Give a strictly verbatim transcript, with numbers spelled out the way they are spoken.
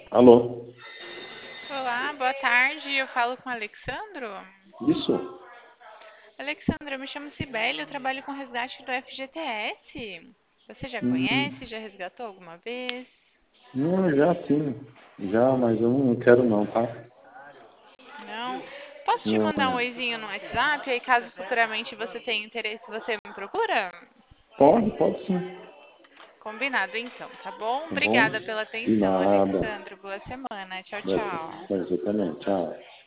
Alô? Olá, boa tarde. Eu falo com o Alexandro. Isso? Alexandro, eu me chamo Cibele, eu trabalho com resgate do F G T S. Você já Hum, conhece? Já resgatou alguma vez? não, já sim. Já, mas eu não quero não, tá? Não? Posso te Não, mandar um oizinho no WhatsApp? Aí, caso futuramente você tenha interesse, você me procura? pode, pode sim. Combinado então, tá bom? Tá bom? Obrigada pela De atenção, nada. Alexandro. Boa semana. Tchau, Pra tchau. pra você também. Tchau.